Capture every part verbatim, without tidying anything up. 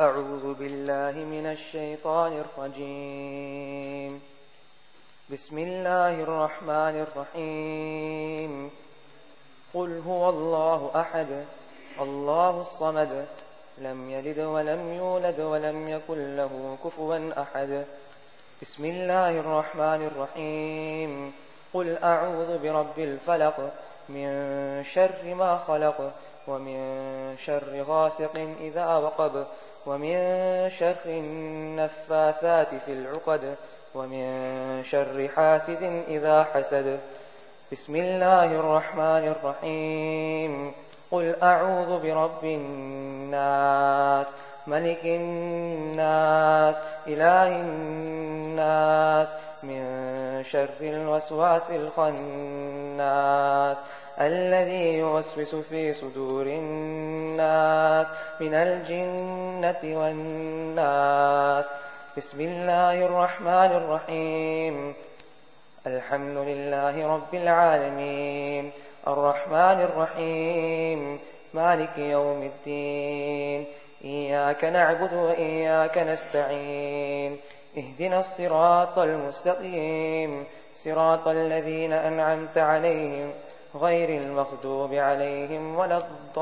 أعوذ بالله من الشيطان الرجيم. بسم الله الرحمن الرحيم. قل هو الله أحد الله الصمد لم يلد ولم يولد ولم يكن له كفوا أحد. بسم الله الرحمن الرحيم. قل أعوذ برب الفلق من شر ما خلق ومن شر غاسق إذا وقب ومن شر النفاثات في العقد ومن شر حاسد إذا حسد. بسم الله الرحمن الرحيم. قل أعوذ برب الناس ملك الناس إله الناس من شر الوسواس الخناس الذي يوسوس في صدور الناس من الجنة والناس. بسم الله الرحمن الرحيم. الحمد لله رب العالمين الرحمن الرحيم مالك يوم الدين. إياك نعبد وإياك نستعين. اهدنا الصراط المستقيم صراط الذين أنعمت عليهم غير المغضوب عليهم ولا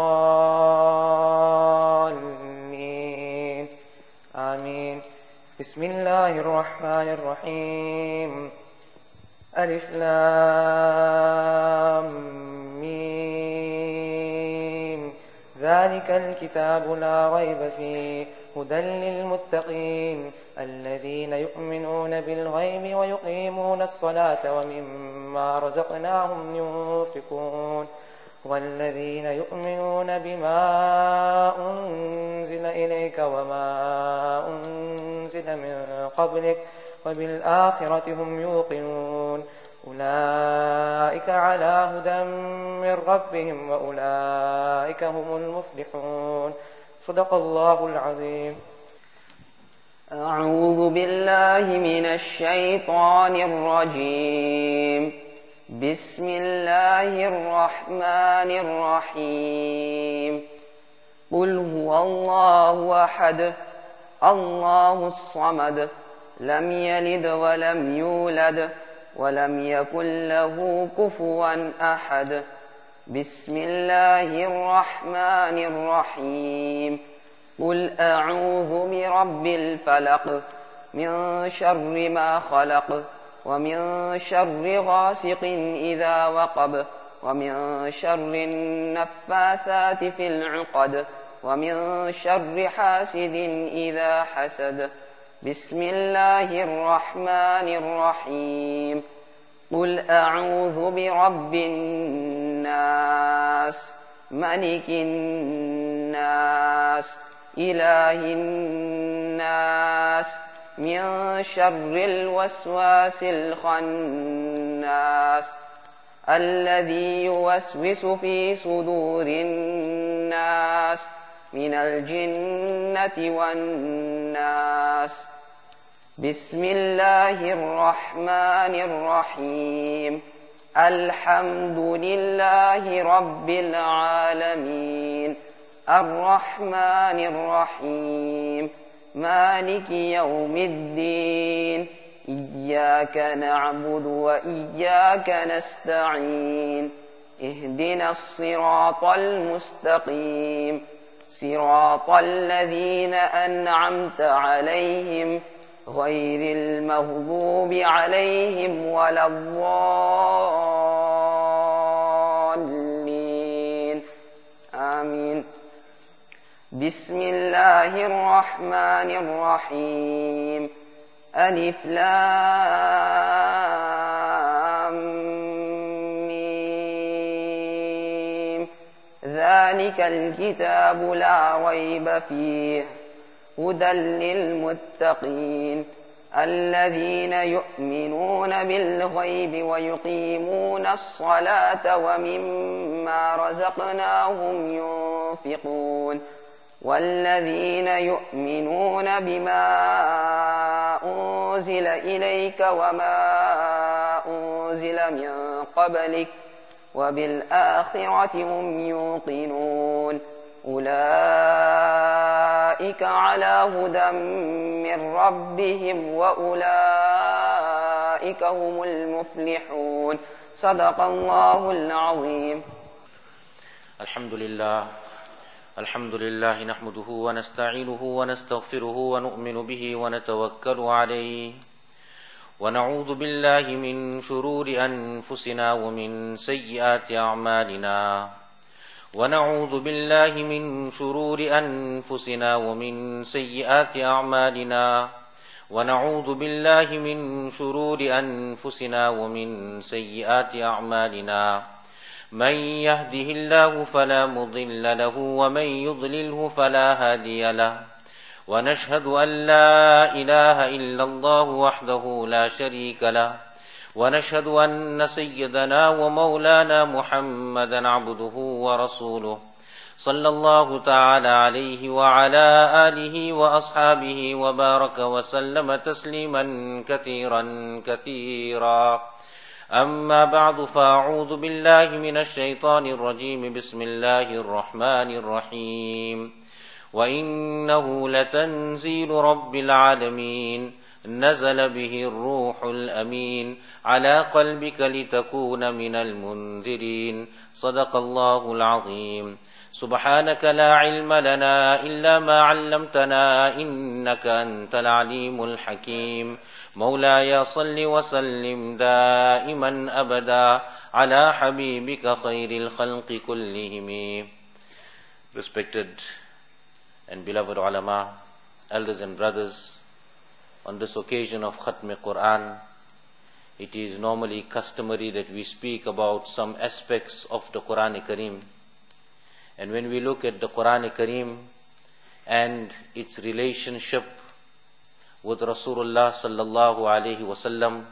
الضالين آمين. بسم الله الرحمن الرحيم. ألف لام ميم. ذلك الكتاب لا ريب فيه هدى للمتقين الذين يؤمنون بالغيب ويقيمون الصلاة ومما رزقناهم ينفقون والذين يؤمنون بما أنزل إليك وما أنزل من قبلك وبالآخرة هم يوقنون. أولئك على هدى من ربهم وأولئك هم المفلحون. صدق الله العظيم. أعوذ بالله من الشيطان الرجيم. بسم الله الرحمن الرحيم. قل هو الله أحد الله الصمد لم يلد ولم يولد ولم يكن له كفوا أحد. بسم الله الرحمن الرحيم. قل أعوذ برب الفلق من شر ما خلق ومن شر غاسق إذا وقب ومن شر النفاثات في العقد ومن شر حاسد إذا حسد. بسم الله الرحمن الرحيم. قل أعوذ برب الناس ملك الناس إله الناس من شر الوسواس الخناس الذي يوسوس في صدور الناس من الجنة والناس. بسم الله الرحمن الرحيم. الحمد لله رب العالمين الرحمن الرحيم مالك يوم الدين. إياك نعبد وإياك نستعين. اهدنا الصراط المستقيم صراط الذين أنعمت عليهم غير المغضوب عليهم ولا الضالين آمين. بسم الله الرحمن الرحيم. ألف لام ميم. ذلك الكتاب لا ريب فيه هدى للمتقين الذين يؤمنون بالغيب ويقيمون الصلاة ومما رزقناهم ينفقون والذين يؤمنون بما أنزل إليك وما أنزل من قبلك وبالآخرة هم يوقنون. أولئك أولئك على هدى من ربهم وأولئك هم المفلحون صدق الله العظيم. الحمد لله الحمد لله نحمده ونستعينه ونستغفره ونؤمن به ونتوكل عليه ونعوذ بالله من شرور أنفسنا ومن سيئات أعمالنا ونعوذ بالله من شرور أنفسنا ومن سيئات أعمالنا ونعوذ بالله من شرور أنفسنا ومن سيئات أعمالنا من يهده الله فلا مضل له ومن يضلله فلا هادي له ونشهد أن لا إله إلا الله وحده لا شريك له ونشهد أن سيدنا ومولانا محمدا عبده ورسوله صلى الله تعالى عليه وعلى آله وأصحابه وبارك وسلم تسليما كثيرا كثيرا. أما بعد فأعوذ بالله من الشيطان الرجيم بسم الله الرحمن الرحيم وإنه لتنزيل رب العالمين نزل به الروح الأمين على قلبك لتكون من المنذرين صدق الله العظيم. سبحانك لا علم لنا إلا ما علمتنا إنك أنت العليم الحكيم. مولاي صل وسلم دائما أبدا على حبيبك خير الخلق كلهم. Respected and beloved ulama, elders and brothers, on this occasion of Khatm Quran, it is normally customary that we speak about some aspects of the Quran Kareem. And when we look at the Quran Kareem and its relationship with Rasulullah sallallahu alaihi wasallam,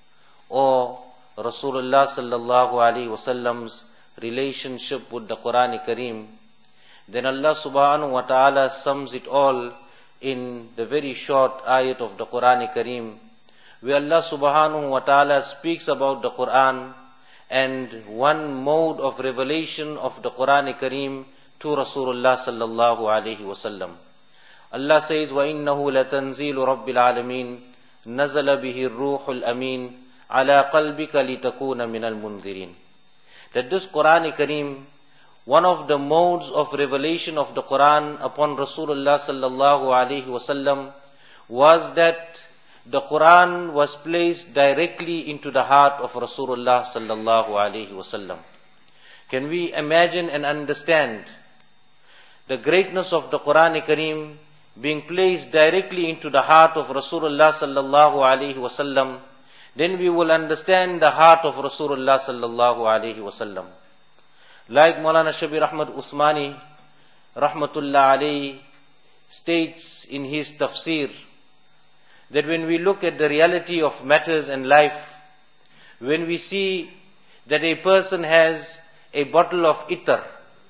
or Rasulullah sallallahu alaihi wasallam's relationship with the Quran Kareem, then Allah subhanahu wa ta'ala sums it all in the very short ayat of the Quran Kareem, where Allah subhanahu wa ta'ala speaks about the Quran and one mode of revelation of the Quran Kareem to Rasulullah sallallahu alaihi wasallam. Allah says, وَإِنَّهُ لَتَنزِيلُ رَبِّ الْعَالَمِينَ نَزَلَ بِهِ الرُّوحُ الْأَمِينَ عَلَى قَلْبِكَ لِتَكُونَ مِنَ الْمُنذِرِينَ. That this Quran Kareem, one of the modes of revelation of the Quran upon Rasulullah sallallahu alaihi wasallam, was that the Quran was placed directly into the heart of Rasulullah sallallahu alaihi wasallam. Can we imagine and understand the greatness of the Quran Kareem being placed directly into the heart of Rasulullah sallallahu alaihi wasallam? Then we will understand the heart of Rasulullah sallallahu alaihi wasallam. Like Maulana Shabir Ahmad Usmani rahmatullah alayhi states in his tafsir, that when we look at the reality of matters in life, when we see that a person has a bottle of ittar,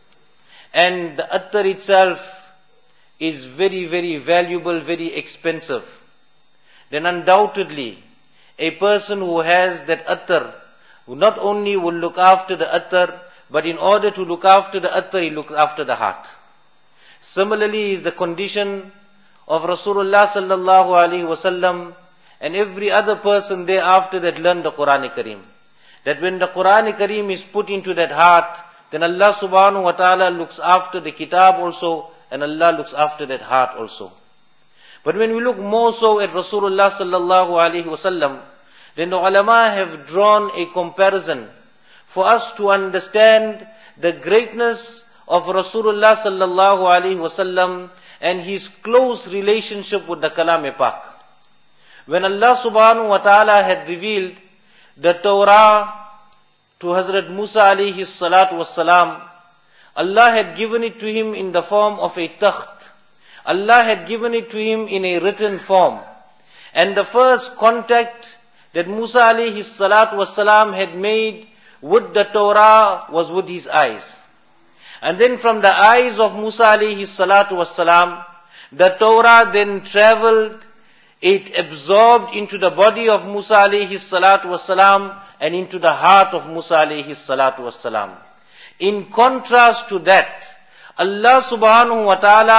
and the attar itself is very, very valuable, very expensive, then undoubtedly a person who has that attar not only will look after the attar, but in order to look after the attar, he looks after the heart. Similarly is the condition of Rasulullah sallallahu alaihi wasallam and every other person thereafter that learned the Quran Kareem. That when the Quran Kareem is put into that heart, then Allah subhanahu wa ta'ala looks after the kitab also, and Allah looks after that heart also. But when we look more so at Rasulullah sallallahu alaihi wasallam, then the ulama have drawn a comparison for us to understand the greatness of Rasulullah sallallahu alaihi wasallam and his close relationship with the Kalam-e-Pak. When Allah subhanahu wa ta'ala had revealed the Torah to Hazrat Musa alayhi salatu wassalam, Allah had given it to him in the form of a takht. Allah had given it to him in a written form. And the first contact that Musa alayhi salatu wassalam had made with the Torah was with his eyes. And then from the eyes of Musa alayhi salatu wassalam, the Torah then traveled, it absorbed into the body of Musa alayhi salatu wassalam and into the heart of Musa alayhi salatu wassalam. In contrast to that, Allah subhanahu wa ta'ala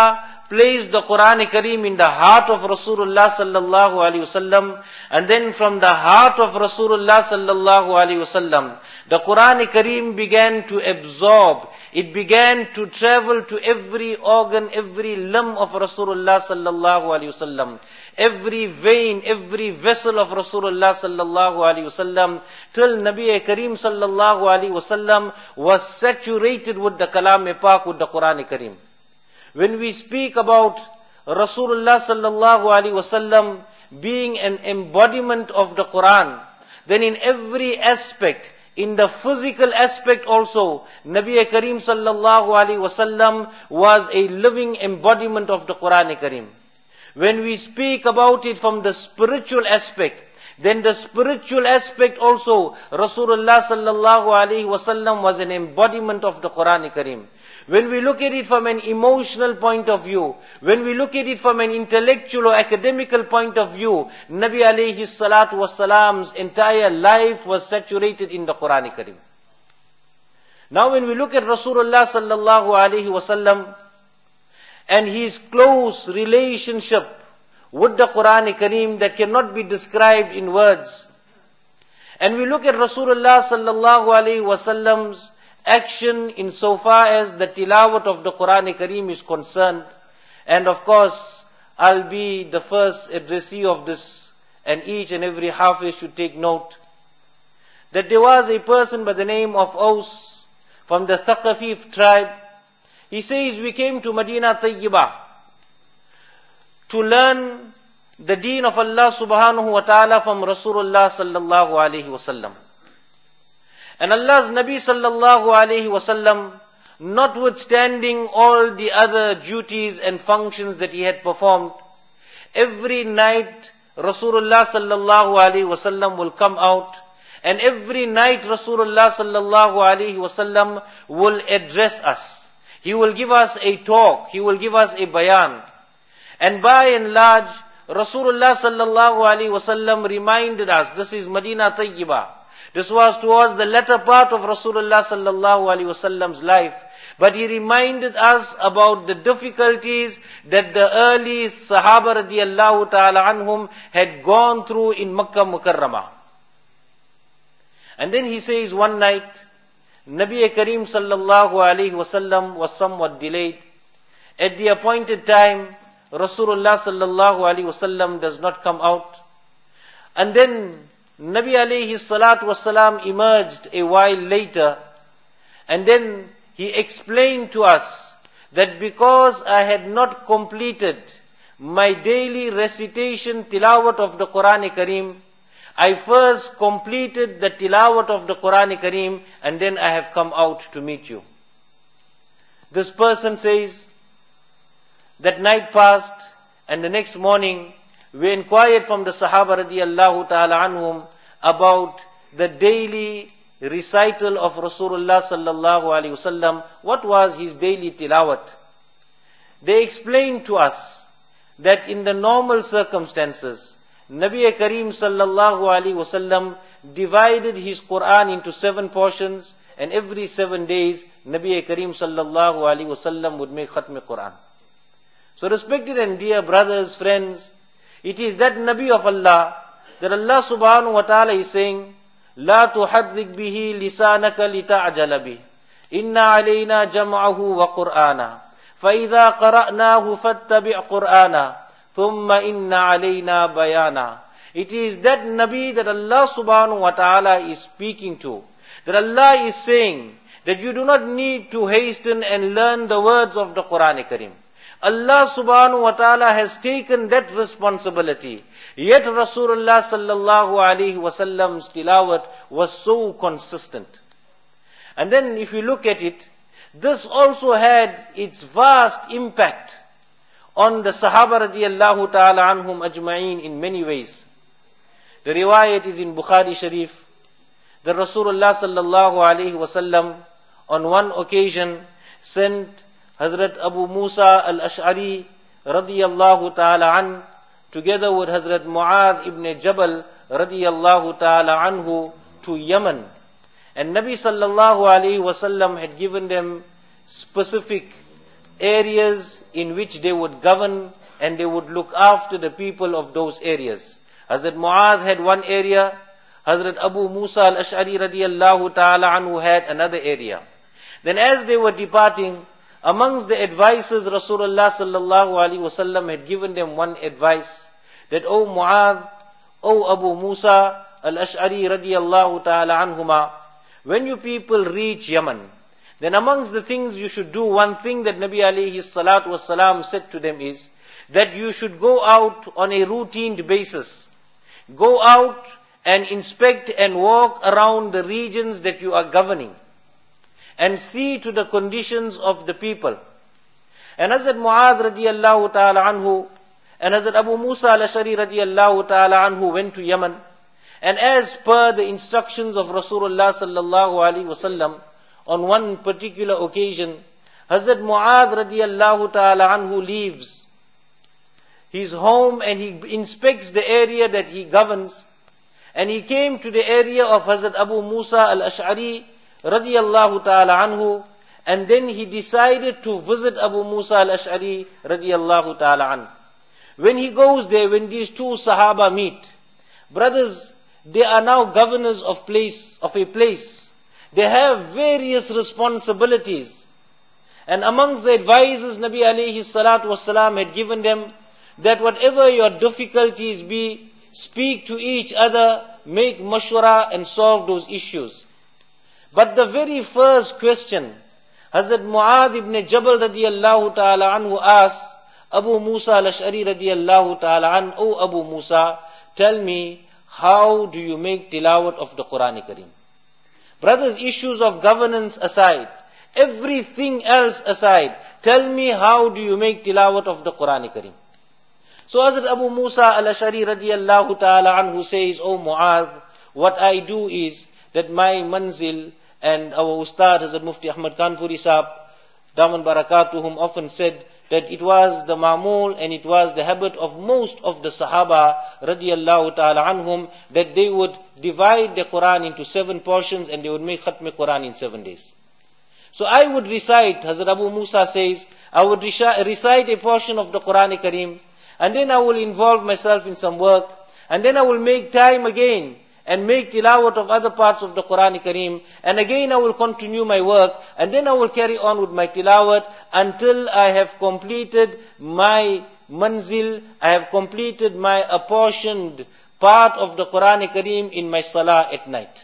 placed the Quran Kareem in the heart of Rasulullah sallallahu alaihi wasallam, and then from the heart of Rasulullah sallallahu alaihi wasallam, the Quran Kareem began to absorb. It began to travel to every organ, every limb of Rasulullah sallallahu alaihi wasallam, every vein, every vessel of Rasulullah sallallahu alaihi wasallam, till Nabi Kareem sallallahu alaihi wasallam was saturated with the Kalam Pak, with the Quran Kareem. When we speak about Rasulullah sallallahu alaihi wasallam being an embodiment of the Quran, then in every aspect, in the physical aspect also, Nabi Kareem sallallahu alaihi wasallam was a living embodiment of the Quran Kareem. When we speak about it from the spiritual aspect, then the spiritual aspect also, Rasulullah sallallahu alaihi wasallam was an embodiment of the Quran Kareem. When we look at it from an emotional point of view, when we look at it from an intellectual or academical point of view, Nabi alayhi salatu wasalam's entire life was saturated in the Quran Kareem. Now when we look at Rasulullah sallallahu alaihi wasallam and his close relationship with the Quran Kareem that cannot be described in words, and we look at Rasulullah sallallahu alaihi wasallam's action in so far as the tilawat of the Quran Kareem is concerned. And of course, I'll be the first addressee of this, and each and every hafiz should take note, that there was a person by the name of Aus from the Thaqafi tribe. He says, we came to Medina Tayyibah to learn the deen of Allah subhanahu wa ta'ala from Rasulullah sallallahu alaihi wasallam. And Allah's Nabi sallallahu alaihi wasallam, notwithstanding all the other duties and functions that he had performed, every night Rasulullah sallallahu alaihi wasallam will come out, and every night Rasulullah sallallahu alaihi wasallam will address us. He will give us a talk, he will give us a bayan. And by and large, Rasulullah sallallahu alaihi wasallam reminded us, this is Medina Tayyibah. This was towards the latter part of Rasulullah sallallahu alaihi wasallam's life. But he reminded us about the difficulties that the early Sahaba radiyallahu ta'ala anhum had gone through in Makkah Mukarramah. And then he says one night, Nabi Kareem sallallahu alaihi wasallam was somewhat delayed. At the appointed time, Rasulullah sallallahu alaihi wasallam does not come out. And then Nabi alayhi salatu wasalam emerged a while later, and then he explained to us that because I had not completed my daily recitation tilawat of the Quran Kareem, I first completed the tilawat of the Quran Kareem, and then I have come out to meet you. This person says, that night passed, and the next morning, we inquired from the Sahaba radiyallahu ta'ala anhum about the daily recital of Rasulullah sallallahu alaihi wasallam. What was his daily tilawat? They explained to us that in the normal circumstances, Nabi Kareem sallallahu alaihi wasallam divided his Quran into seven portions, and every seven days, Nabi Kareem sallallahu alaihi wasallam would make Khatm Quran. So respected and dear brothers, friends, it is that Nabi of Allah that Allah subhanahu wa ta'ala is saying, لا تحرك به لسانك لتعجل به إن علينا جمعه وقرآنا فإذا قرأناه فاتبع قرآنا ثم إن علينا بيانا. It is that Nabi that Allah subhanahu wa ta'ala is speaking to, that Allah is saying that you do not need to hasten and learn the words of the Quran Kareem. Allah subhanahu wa ta'ala has taken that responsibility. Yet Rasulullah sallallahu alaihi wasallam's tilawat was so consistent. And then if you look at it, this also had its vast impact on the Sahaba radiyallahu ta'ala anhum ajma'een in many ways. The riwayat is in Bukhari Sharif, that Rasulullah sallallahu alaihi wasallam on one occasion sent Hazrat Abu Musa al-Ash'ari radiyallahu ta'ala an, together with Hazrat Mu'adh ibn Jabal radiyallahu ta'ala anhu, to Yemen. And Nabi sallallahu alayhi wasallam had given them specific areas in which they would govern and they would look after the people of those areas. Hazrat Mu'adh had one area, Hazrat Abu Musa al-Ash'ari radiyallahu ta'ala anhu had another area. Then as they were departing, amongst the advices Rasulullah sallallahu alaihi wasallam had given them one advice, that O Mu'adh, O Abu Musa al-Ash'ari radiyallahu ta'ala anhuma, when you people reach Yemen, then amongst the things you should do, one thing that Nabi alayhi salatu wasalam said to them is, that you should go out on a routine basis. Go out and inspect and walk around the regions that you are governing, and see to the conditions of the people. And Hazrat Mu'adh radiyallahu ta'ala anhu and Hazrat Abu Musa al-Ash'ari radiyallahu ta'ala anhu went to Yemen. And as per the instructions of Rasulullah sallallahu alaihi wasallam, on one particular occasion, Hazrat Mu'adh radiyallahu ta'ala anhu leaves his home and he inspects the area that he governs. And he came to the area of Hazrat Abu Musa al-Ash'ari radiyallahu ta'ala anhu, and then he decided to visit Abu Musa al-Ash'ari radiyallahu ta'ala anhu. When he goes there, when these two Sahaba meet, brothers, they are now governors of place, of a place. They have various responsibilities. And amongst the advices Nabi alayhi salatu wasalam had given them, that whatever your difficulties be, speak to each other, make mashwara and solve those issues. But the very first question, Hazrat Mu'adh ibn Jabal radiyallahu ta'ala anhu asked Abu Musa al-Ash'ari radiyallahu ta'ala anhu, O Abu Musa, tell me, how do you make tilawat of the Quran Kareem? Brothers, issues of governance aside, everything else aside, tell me, how do you make tilawat of the Quran Kareem? So Hazrat Abu Musa al-Ash'ari radiyallahu ta'ala anhu says, O Mu'adh, what I do is that my manzil, and our Ustad Hazrat Mufti Ahmad Kanpuri Sahab, Daman Barakatuhum, often said that it was the ma'mul and it was the habit of most of the Sahaba radiyallahu ta'ala anhum, that they would divide the Quran into seven portions and they would make Khatm Quran in seven days. So I would recite, Hazrat Abu Musa says, I would recite a portion of the Quran Kareem, and then I will involve myself in some work, and then I will make time again and make tilawat of other parts of the Quran Kareem, and again I will continue my work, and then I will carry on with my tilawat until I have completed my manzil, I have completed my apportioned part of the Quran Kareem in my salah at night.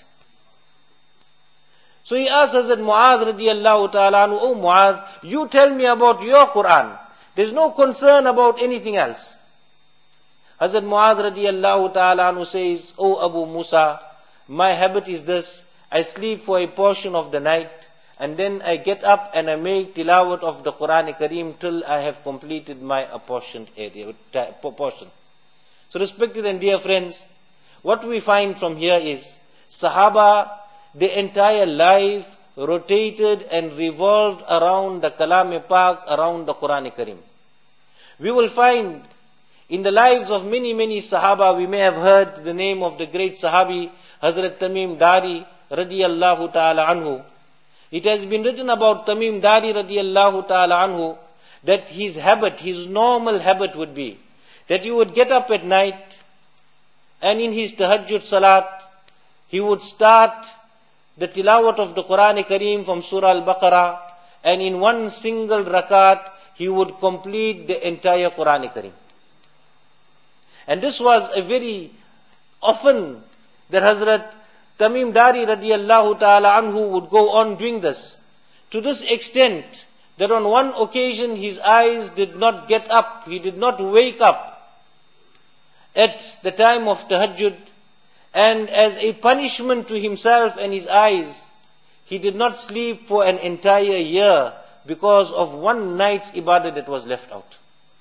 So he asked Hazrat Mu'adh radiyallahu ta'ala anhu, O Mu'adh, you tell me about your Quran. There's no concern about anything else. Hazrat Mu'adh radiyallahu ta'ala anhu says, O Abu Musa, my habit is this, I sleep for a portion of the night, and then I get up and I make tilawat of the Quran Kareem till I have completed my apportioned area, portion. So respected and dear friends, what we find from here is, Sahaba, the entire life rotated and revolved around the Kalam-e-Pak, around the Quran Kareem. We will find in the lives of many, many Sahaba, we may have heard the name of the great Sahabi, Hazrat Tamim Dari radiyallahu ta'ala anhu. It has been written about Tamim Dari radiyallahu ta'ala anhu, that his habit, his normal habit would be, that he would get up at night, and in his tahajjud salat, he would start the tilawat of the Quran Kareem from Surah Al-Baqarah, and in one single rakat, he would complete the entire Quran Kareem. And this was a very often that Hazrat Tamim Dari radiyallahu ta'ala anhu would go on doing this. To this extent that on one occasion his eyes did not get up, he did not wake up at the time of tahajjud, and as a punishment to himself and his eyes, he did not sleep for an entire year because of one night's ibadah that was left out.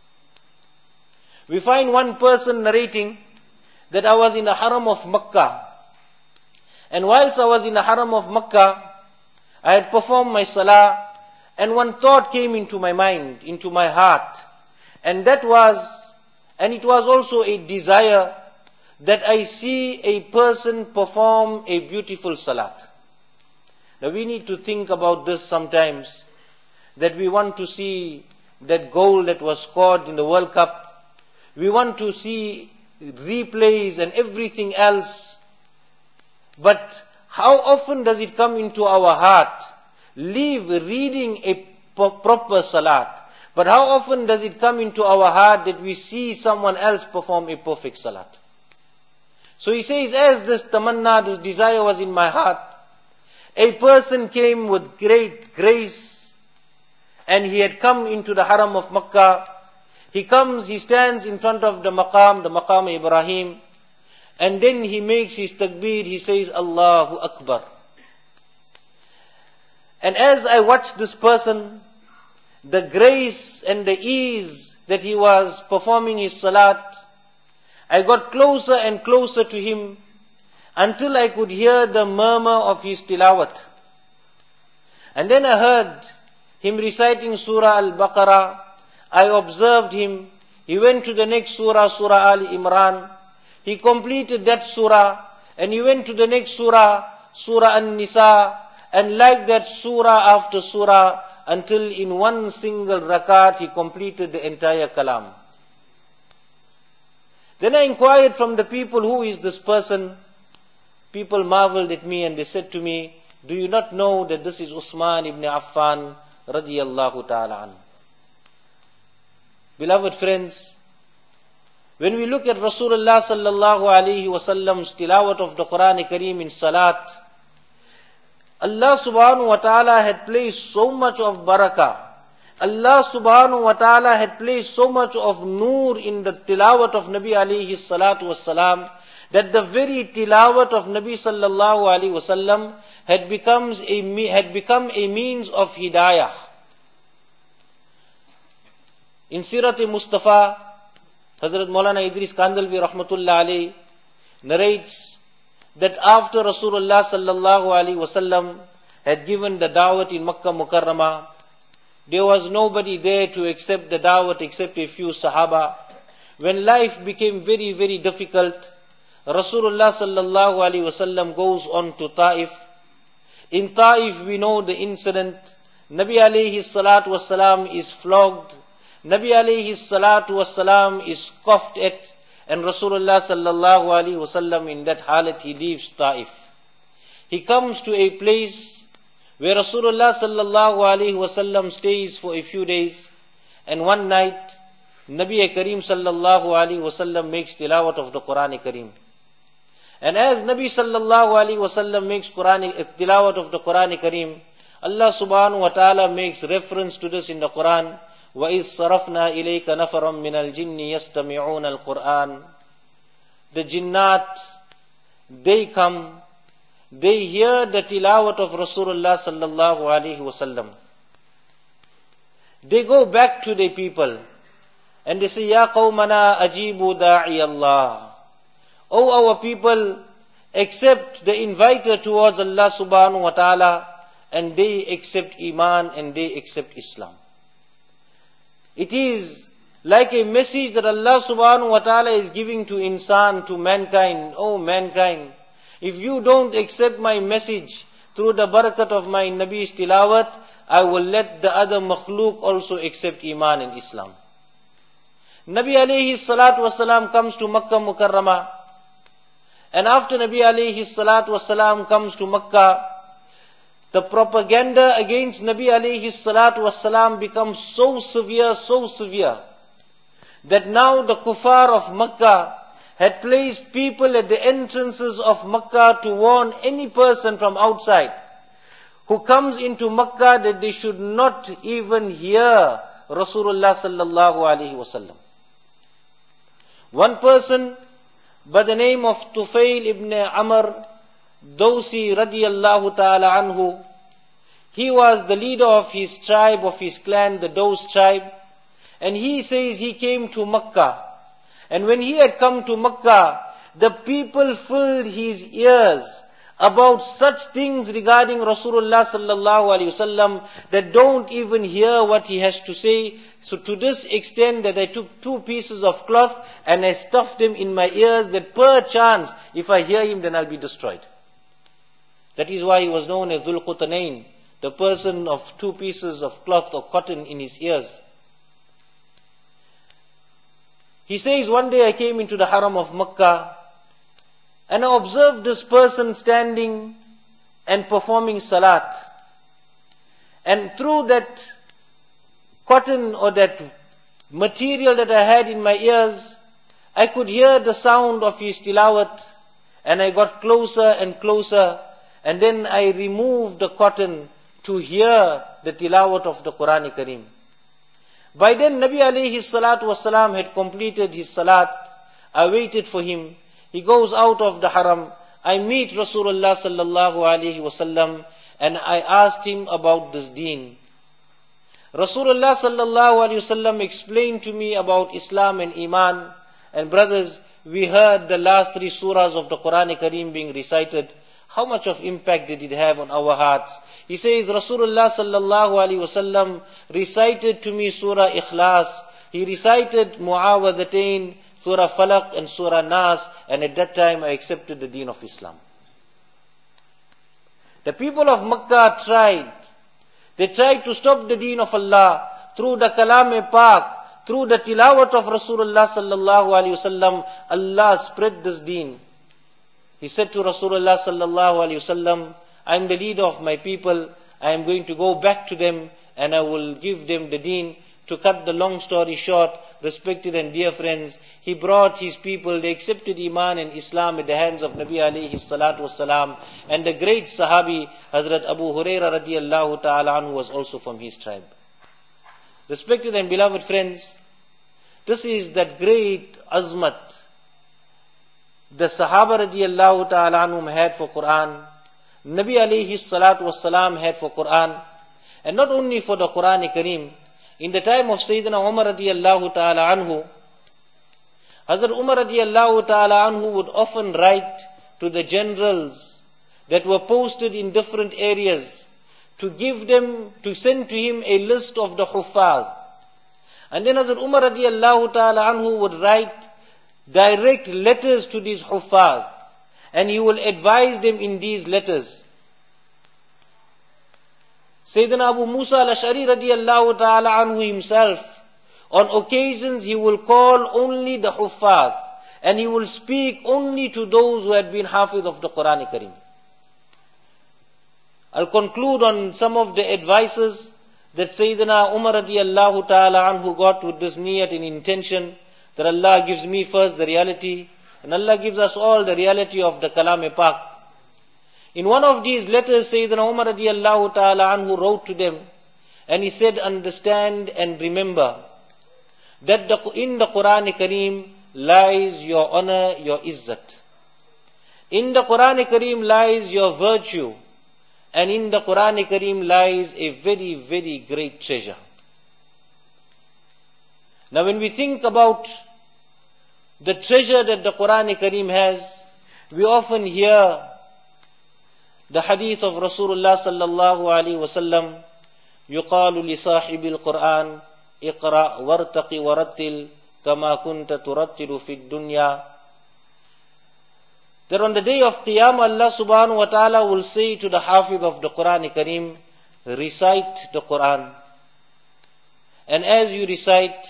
We find one person narrating that I was in the haram of Makkah, and whilst I was in the haram of Makkah, I had performed my salah, and one thought came into my mind, into my heart, and that was, and it was also a desire, that I see a person perform a beautiful salat. Now we need to think about this sometimes, that we want to see that goal that was scored in the World Cup. We want to see replays and everything else. But how often does it come into our heart? Leave reading a proper salat. But how often does it come into our heart that we see someone else perform a perfect salat? So he says, as this tamanna, this desire was in my heart, a person came with great grace and he had come into the haram of Makkah. He comes, he stands in front of the maqam, the maqam Ibrahim, and then he makes his takbir, he says, Allahu Akbar. And as I watched this person, the grace and the ease that he was performing his salat, I got closer and closer to him until I could hear the murmur of his tilawat. And then I heard him reciting Surah Al-Baqarah. I observed him. He went to the next surah, Surah Ali Imran. He completed that surah and he went to the next surah, Surah An-Nisa, and like that surah after surah until in one single rakat he completed the entire kalam. Then I inquired from the people, who is this person? People marveled at me and they said to me, do you not know that this is Uthman ibn Affan radiyallahu ta'ala an? Beloved friends, when we look at Rasulullah sallallahu alayhi wa sallam's tilawat of the Quran Kareem in salat, Allah subhanahu wa ta'ala had placed so much of barakah. Allah subhanahu wa ta'ala had placed so much of noor in the tilawat of Nabi alayhi salatu wassalam, that the very tilawat of Nabi sallallahu alayhi wasallam had becomes a had become a means of hidayah. In Sirat-e-Mustafa, Hazrat Maulana Idris Kandalvi rahmatullah alayhi narrates that after Rasulullah sallallahu alayhi wasallam had given the da'wat in Makkah Mukarramah, there was nobody there to accept the da'wat except a few Sahaba. When life became very, very difficult, Rasulullah sallallahu alayhi wasallam goes on to Taif. In Taif we know the incident. Nabi alayhi salatu wasalam is flogged. Nabi alayhi salatu wasalam is scoffed at. And Rasulullah sallallahu alayhi wasallam in that halat he leaves Taif. He comes to a place where Rasulullah sallallahu alayhi wasallam stays for a few days. And one night, Nabi Kareem sallallahu alayhi wasallam makes tilawat of the Quran Kareem. And as Nabi sallallahu alayhi wasallam makes Quran, tilawat of the Quran Kareem, Allah subhanahu wa ta'ala makes reference to this in the Quran. وَإِذْ صَرَفْنَا إِلَيْكَ نَفَرًا مِنَ الْجِنِّ يَسْتَمِعُونَ الْقُرْآنَ. The jinnat, they come, they hear the tilawat of Rasulullah sallallahu alayhi wasallam. They go back to their people and they say, Ya qawmana ajibu da'i Allah. O our people, accept the inviter towards Allah subhanahu wa ta'ala, and they accept Iman and they accept Islam. It is like a message that Allah subhanahu wa ta'ala is giving to insan, to mankind. Oh mankind, if you don't accept my message through the barakat of my Nabi's tilawat, I will let the other makhluk also accept Iman and Islam. Nabi alayhi salatu wasalam comes to Makkah Mukarramah. And after Nabi alayhi salatu wasalam comes to Makkah, the propaganda against Nabi alayhi salatu wasalam becomes so severe, so severe, that now the kuffar of Makkah had placed people at the entrances of Makkah to warn any person from outside who comes into Makkah that they should not even hear Rasulullah sallallahu alaihi wasallam. One person by the name of Tufail ibn Amr Dawsi radiyallahu ta'ala anhu, he was the leader of his tribe, of his clan, the Daws tribe, and he says he came to Makkah. And when he had come to Makkah, the people filled his ears about such things regarding Rasulullah sallallahu alaihi wasallam that don't even hear what he has to say. So to this extent that I took two pieces of cloth and I stuffed them in my ears, that perchance if I hear him then I'll be destroyed. That is why he was known as Dhul Qutanayn, the person of two pieces of cloth or cotton in his ears. He says, one day I came into the haram of Makkah and I observed this person standing and performing salat. And through that cotton or that material that I had in my ears, I could hear the sound of his tilawat, and I got closer and closer, and then I removed the cotton to hear the tilawat of the Quran Kareem. By then Nabi alayhi salatu wasalam had completed his salat. I waited for him. He goes out of the haram. I meet Rasulullah sallallahu alayhi wasallam and I asked him about this deen. Rasulullah sallallahu alayhi wasallam explained to me about Islam and Iman. And brothers, we heard the last three surahs of the Quran Kareem being recited. How much of impact did it have on our hearts? He says, Rasulullah sallallahu alaihi wasallam recited to me Surah Ikhlas. He recited Mu'awadatain, Surah Falaq and Surah Nas, and at that time I accepted the deen of Islam. The people of Makkah tried. They tried to stop the deen of Allah through the Kalam-e-Pak, through the tilawat of Rasulullah sallallahu alaihi wasallam. Allah spread this deen. He said to Rasulullah sallallahu alaihi wasallam, I am the leader of my people. I am going to go back to them and I will give them the deen. To cut the long story short, respected and dear friends, he brought his people, they accepted Iman and Islam at the hands of Nabi alayhi salatu wasalam. And the great Sahabi, Hazrat Abu Huraira radiallahu ta'ala anhu, was also from his tribe. Respected and beloved friends, this is that great azmat the Sahaba radiallahu ta'ala anhum had for Quran, Nabi alayhi salatu wasalam had for Quran, and not only for the Quran Kareem. In the time of Sayyidina Umar radiallahu ta'ala anhu, Hazrat Umar radiallahu ta'ala anhu would often write to the generals that were posted in different areas to give them, to send to him a list of the Huffaz. And then Hazrat Umar radiallahu ta'ala anhu would write direct letters to these Huffaz, and he will advise them in these letters. Sayyidina Abu Musa al-Ash'ari radiallahu ta'ala anhu himself, on occasions he will call only the Huffaz, and he will speak only to those who had been Hafiz of the Quran Kareem. I'll conclude on some of the advices that Sayyidina Umar radiallahu ta'ala anhu got with this niyat and intention, that Allah gives me first the reality, and Allah gives us all the reality of the Kalam-e-Pak. In one of these letters, Sayyidina Umar radiallahu ta'ala anhu wrote to them, and he said, understand and remember that the, in the Quran Kareem lies your honor, your izzat. In the Quran Kareem lies your virtue, and in the Quran Kareem lies a very, very great treasure. Now when we think about the treasure that the Quran Kareem has, we often hear the hadith of Rasulullah sallallahu alaihi wasallam, يقال لصاحب القرآن اقرأ وارتق ورتل كما كنت ترتل في الدنيا. That on the day of Qiyamah, Allah subhanahu wa ta'ala will say to the Hafiz of the Quran Kareem, recite the Quran. And as you recite,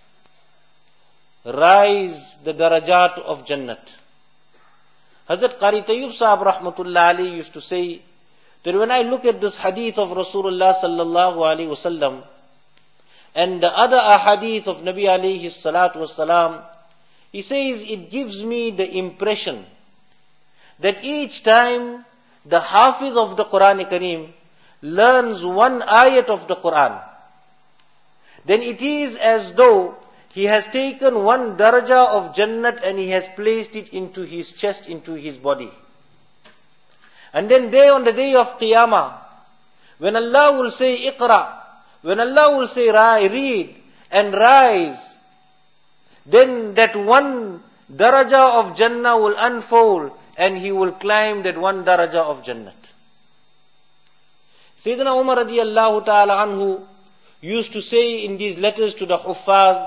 rise the darajat of Jannat. Hazrat Qari Tayyub Sahab rahmatullah alayhi used to say that when I look at this hadith of Rasulullah sallallahu alayhi wasallam and the other ahadith of Nabi alayhi salatu wasalam, he says it gives me the impression that each time the Hafiz of the Quran Kareem learns one ayat of the Quran, then it is as though he has taken one daraja of Jannat and he has placed it into his chest, into his body. And then there on the day of Qiyamah, when Allah will say Iqra, when Allah will say read and rise, then that one daraja of Jannah will unfold and he will climb that one daraja of Jannat. Sayyidina Umar radiallahu ta'ala anhu used to say in these letters to the Huffaz,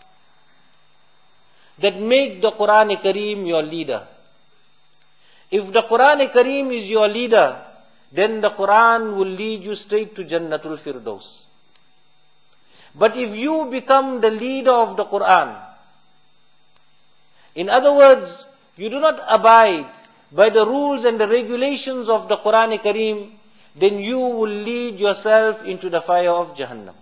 that make the Quran Kareem your leader. If the Quran Kareem is your leader, then the Quran will lead you straight to Jannatul Firdaus. But if you become the leader of the Quran, in other words, you do not abide by the rules and the regulations of the Quran Kareem, then you will lead yourself into the fire of Jahannam.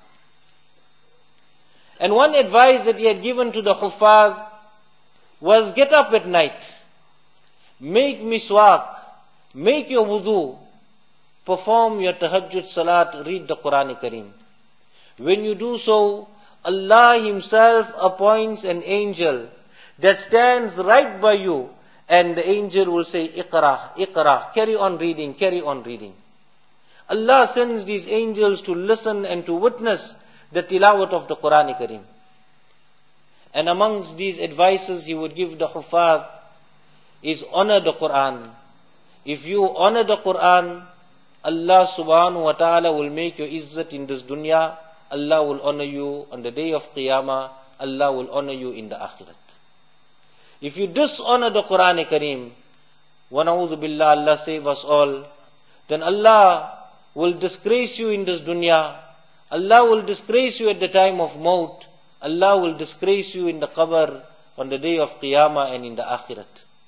And one advice that he had given to the Huffaz was, get up at night, make miswak, make your wudu, perform your tahajjud salat, read the Quran Kareem. When you do so, Allah Himself appoints an angel that stands right by you, and the angel will say, Iqra, Iqra, carry on reading, carry on reading. Allah sends these angels to listen and to witness the tilawat of the Quran Kareem. And amongst these advices he would give the Huffaz is honor the Quran. If you honor the Quran, Allah subhanahu wa ta'ala will make your izzat in this dunya. Allah will honor you on the day of Qiyamah. Allah will honor you in the Akhirat. If you dishonor the Quran Kareem, wa na'udhu billah, Allah save us all, then Allah will disgrace you in this dunya. Allah will disgrace you at the time of maut. Allah will disgrace you in the qabr on the day of Qiyamah and in the Akhirat.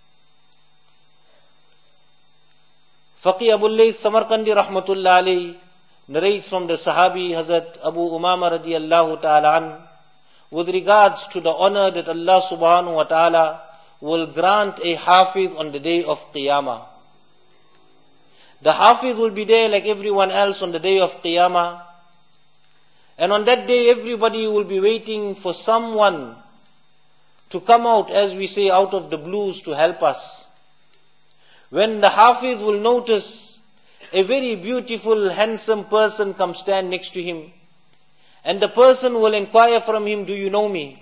Faqih Abu Layth Samarkandi rahmatullah alayhi narrates from the Sahabi Hazrat Abu Umama radiyallahu ta'ala an, with regards to the honor that Allah subhanahu wa ta'ala will grant a Hafiz on the day of Qiyamah. The Hafiz will be there like everyone else on the day of Qiyamah. And on that day everybody will be waiting for someone to come out, as we say, out of the blues to help us. When the Hafiz will notice a very beautiful, handsome person come stand next to him, and the person will inquire from him, do you know me?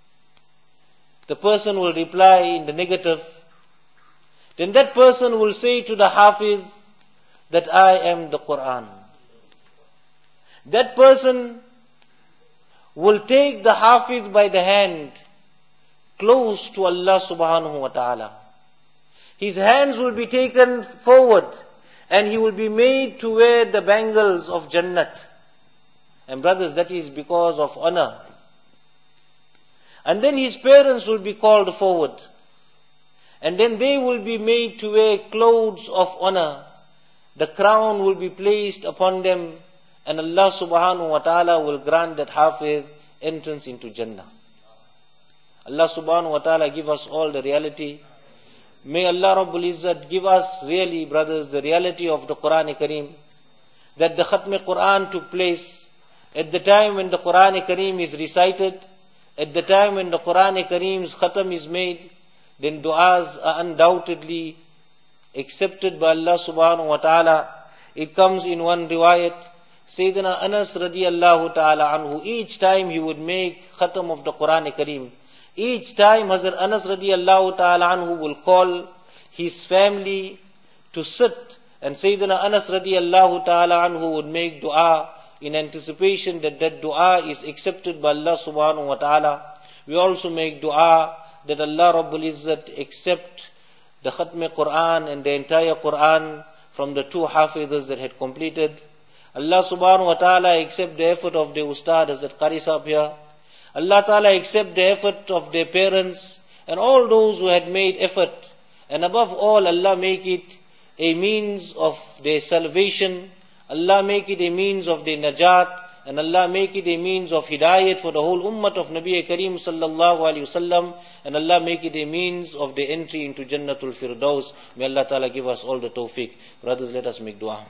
The person will reply in the negative. Then that person will say to the Hafiz that I am the Quran. That person will take the Hafiz by the hand close to Allah subhanahu wa ta'ala. His hands will be taken forward and he will be made to wear the bangles of Jannat. And brothers, that is because of honor. And then his parents will be called forward. And then they will be made to wear clothes of honor. The crown will be placed upon them, and Allah subhanahu wa ta'ala will grant that Hafiz entrance into Jannah. Allah subhanahu wa ta'ala give us all the reality. May Allah Rabbul Izzat give us really, brothers, the reality of the Quran Kareem. That the Khatm Quran took place at the time when the Quran Kareem is recited, at the time when the Quran Kareem's Khatam is made, then du'as are undoubtedly accepted by Allah subhanahu wa ta'ala. It comes in one riwayat, Sayyidina Anas radiyallahu ta'ala anhu, each time he would make Khatam of the Quran Kareem, each time Hazrat Anas radiyallahu ta'ala anhu will call his family to sit, and Sayyidina Anas radiyallahu ta'ala anhu would make dua in anticipation that that dua is accepted by Allah subhanahu wa ta'ala. We also make dua that Allah Rabbul Izzat accept the Khatm Quran and the entire Quran from the two Hafidhs that had completed. Allah subhanahu wa ta'ala accept the effort of the Ustad Hazrat Qari Sahib here. Allah ta'ala accept the effort of their parents and all those who had made effort. And above all, Allah make it a means of their salvation. Allah make it a means of their najat. And Allah make it a means of hidayat for the whole ummah of Nabi Kareem sallallahu alayhi wasallam. And Allah make it a means of the entry into Jannatul Firdaus. May Allah ta'ala give us all the tawfiq. Brothers, let us make dua.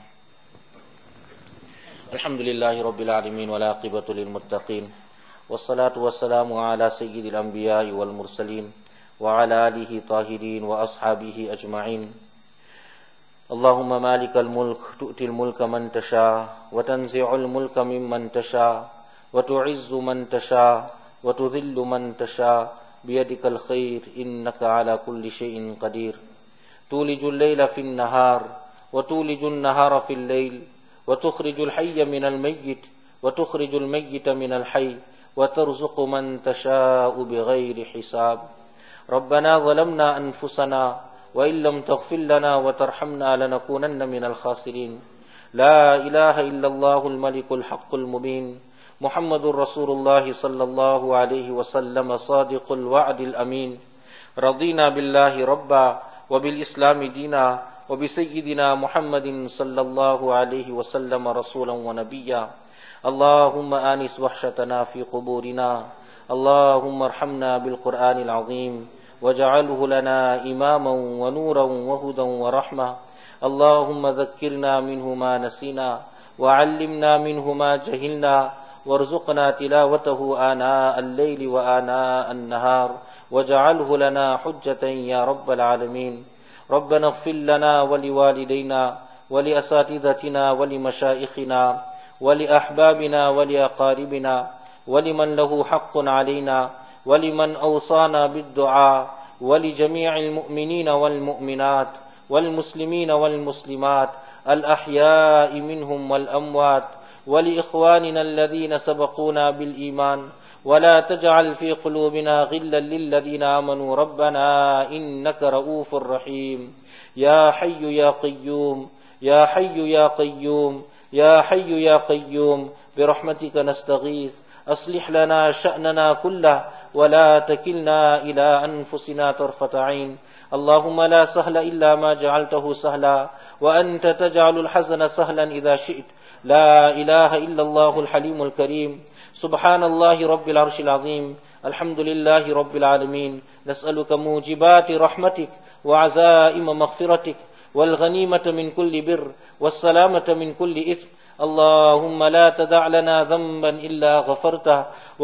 Alhamdulillahi Rabbil Alameen wa la aqibatu lil muttaqeen. Wassalatu wassalamu ala sayyidil anbiya'i wal mursaleen wa ala alihi tahirin wa ashabihi ajma'in. Allahumma malikal mulk tu'til mulka man tasha wa tanzi'ul mulka mimman tasha wa tu'izzu man tasha wa tudhillu man tasha biyadikal khair innaka ala kulli shay'in qadir. Tulijul layla fin nahar wa tulijun nahara fil layl wa tukhrijul hayya minal mayyit wa tukhrijul mayyita minal hayy wa tarzuqu man tasha'u bighayri hisab. Rabbana zalamna anfusana وإن لم تغفر لنا وترحمنا لنكونن من الخاسرين. لا إله إلا الله الملك الحق المبين محمد رسول الله صلى الله عليه وسلم صادق الوعد الأمين. رضينا بالله ربا وبالإسلام دينا وبسيدنا محمد صلى الله عليه وسلم رسولا ونبيا. اللهم آنس وحشتنا في قبورنا. اللهم ارحمنا بالقرآن العظيم واجعله لنا إماما ونورا وهدى ورحمة. اللهم ذكرنا منه ما نسينا وعلمنا منه ما جهلنا وارزقنا تلاوته آناء الليل وآناء النهار واجعله لنا حجة يا رب العالمين. ربنا اغفر لنا ولوالدينا ولأساتذتنا ولمشائخنا ولأحبابنا ولأقاربنا ولمن له حق علينا ولمن أوصانا بالدعاء ولجميع المؤمنين والمؤمنات والمسلمين والمسلمات الأحياء منهم والأموات ولإخواننا الذين سبقونا بالإيمان ولا تجعل في قلوبنا غلا للذين آمنوا ربنا إنك رؤوف رحيم. يا حي يا قيوم يا حي يا قيوم يا حي يا قيوم برحمتك نستغيث أصلح لنا شأننا كله ولا تكلنا إلى أنفسنا طرفة عين. اللهم لا سهل إلا ما جعلته سهلا وأنت تجعل الحزن سهلا إذا شئت. لا إله إلا الله الحليم الكريم. سبحان الله رب العرش العظيم. الحمد لله رب العالمين. نسألك موجبات رحمتك وعزائم مغفرتك والغنيمة من كل بر والسلامة من كل إثم. اللهم لا تدع لنا ذنبا إلا غفرته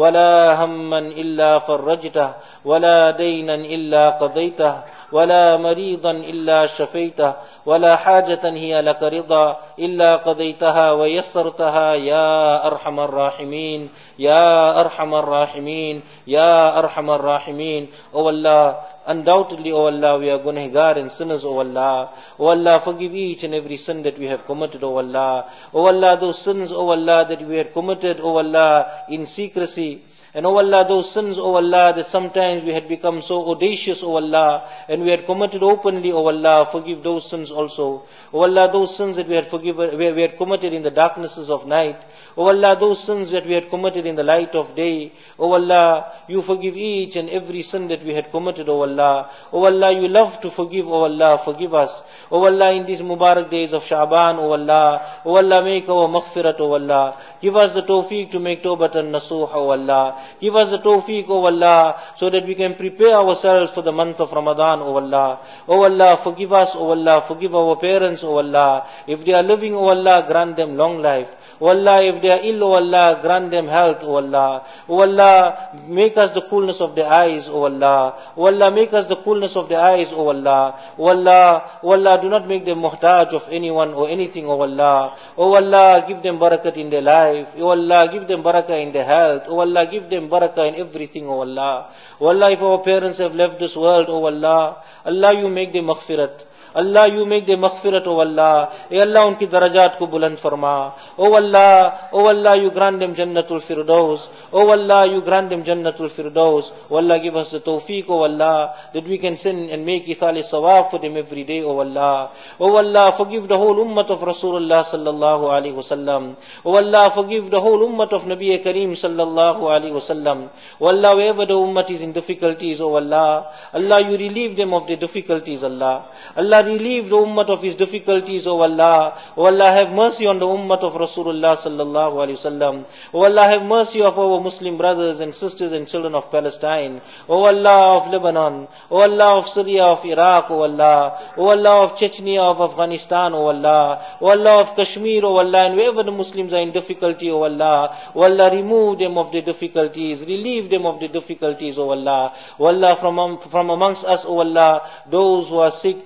ولا هما إلا فرجته ولا دينا إلا قضيته ولا مريضا إلا شفيته ولا حاجة هي لك رضا إلا قضيتها ويسرتها يا أرحم الراحمين يا أرحم الراحمين يا أرحم الراحمين. Oh Allah, undoubtedly, O Allah, we are gunahgar and sinners, O Allah. O Allah, forgive each and every sin that we have committed, O Allah. O Allah, those sins, O Allah, that we had committed, O Allah, in secrecy. And O Allah, those sins, O Allah, that sometimes we had become so audacious, O Allah, and we had committed openly, O Allah, forgive those sins also. O Allah, those sins that we had forgiven, we had committed in the darknesses of night. O Allah, those sins that we had committed in the light of day. O Allah, you forgive each and every sin that we had committed, O Allah. O Allah, you love to forgive, O Allah, forgive us. O Allah, in these Mubarak days of Sha'ban, O Allah, O Allah, make our maghfirat, O Allah. Give us the tawfiq to make tawbat and nasuh, O Allah. Give us the tawfiq, O Allah, so that we can prepare ourselves for the month of Ramadan, O Allah. O Allah, forgive us, O Allah, forgive our parents, O Allah. If they are living, O Allah, grant them long life. O Allah, if they are ill, O Allah, grant them health, O Allah. O Allah, make us the coolness of the eyes, O Allah. O Allah, make us the coolness of the eyes, O Allah. O Allah, O Allah, do not make them muhtaj of anyone or anything, O Allah. O Allah, give them barakat in their life. O Allah, give them barakah in their health. O Allah, give them barakah in everything, O Allah. O Allah, if our parents have left this world, O Allah, Allah, you make them maghfirat. Allah, you make them maghfirat, O Allah. E Allah, unki darajat ko buland farma. O Allah, O Allah, you grant them Jannatul Firdaus. O Allah, you grant them Jannatul Firdaus. O Allah, give us the tawfiq, O Allah, that we can sin and make ithal sawab for them every day, O Allah. O Allah, forgive the whole ummah of Rasulullah sallallahu alaihi wasallam. O Allah, forgive the whole ummah of Nabi Kareem sallallahu alaihi wasallam. O Allah, wherever the ummah is in difficulties, O Allah, Allah, you relieve them of the difficulties, Allah. Allah, relieve the ummah of his difficulties, O Allah. O Allah, have mercy on the ummah of Rasulullah sallallahu alaihi wasallam. O Allah, have mercy of our Muslim brothers and sisters and children of Palestine. O Allah, of Lebanon. O Allah, of Syria, of Iraq, O Allah. O Allah, of Chechnya, of Afghanistan, O Allah. O Allah, of Kashmir, O Allah, and wherever the Muslims are in difficulty, O Allah. O Allah, remove them of the difficulties, relieve them of the difficulties, O Allah. O Allah, from, from amongst us, O Allah, those who are sick, O Allah,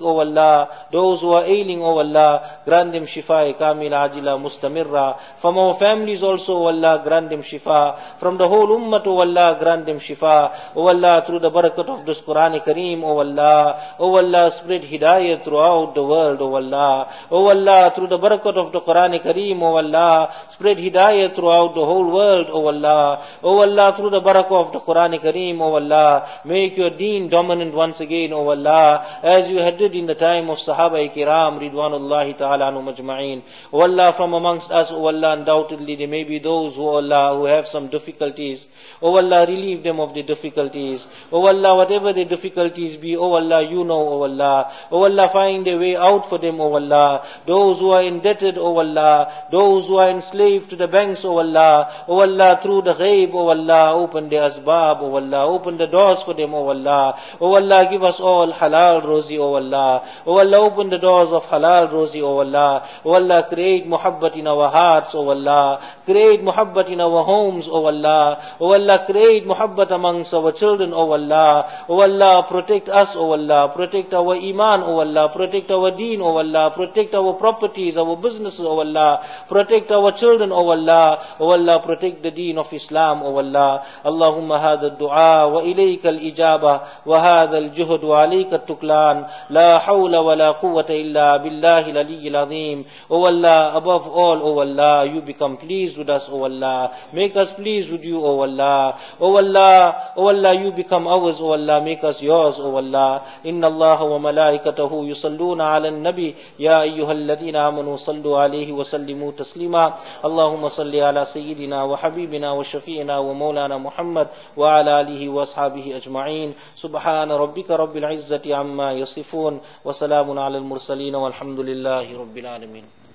Allah. Those who are ailing, O Allah, grant them shifa kamila ajila mustamirra. From our families also, O Allah, grant them shifa. From the whole ummah, O Allah, grant them shifa. O Allah, through the barakat of this Quran Kareem, O Allah, O Allah, spread hidayah throughout the world, O Allah. O Allah, through the barakat of the Quran Kareem, O Allah, spread hidayah throughout the whole world, O Allah. O Allah, through the barakah of the Quran Kareem, O Allah, make your deen dominant once again, O Allah, as you had did in the time of Sahaba Kiram, Ridwanullahi Ta'ala anhum ajma'in. O Allah, from amongst us, O Allah, undoubtedly there may be those who, O Allah, who have some difficulties. O Allah, relieve them of the difficulties. O Allah, whatever the difficulties be, O Allah, you know, O Allah. O Allah, find a way out for them, O Allah. Those who are indebted, O Allah, those who are enslaved to the banks, O Allah, O Allah, through the ghaib, O Allah, open the asbab, O Allah, open the doors for them, O Allah. O Allah, give us all halal rozi, O Allah. O Allah, open the doors of halal rozi, O Allah. O Allah, create muhabbat in our hearts, O Allah. Create muhabbat in our homes, O Allah. O Allah, create muhabbat amongst our children, O Allah. O Allah, protect us, O Allah. Protect our iman, O Allah. Protect our deen, O Allah. Protect our properties, our businesses, O Allah. Protect our children, O Allah. O Allah, protect the deen of Islam, O Allah. Allahumma hadha ad-du'a wa ilayka al-ijaba wa hadha al-juhd wa alayka at-tuklan. La hawla wa la quwwata illa billahi al-aliyyil azim. O Allah, above all, O Allah, you become pleased with us, O Allah. Make us pleased with you, O Allah. O Allah, O Allah, you become ours, O Allah. Make us yours, O Allah. Inna Allah wa malaikatahu yusalluna ala an-nabi ya ayyuhalladhina amanu sallu alayhi wa sallimu taslima. Allahumma salli ala sayyidina wa habibina wa shafi'ina wa maulana Muhammad wa ala alihi wa ashabihi ajma'in. Subhana rabbika rabbil izzati amma yasifun wa salamun ala al-mursaleen walhamdulillahi rabbil alamin.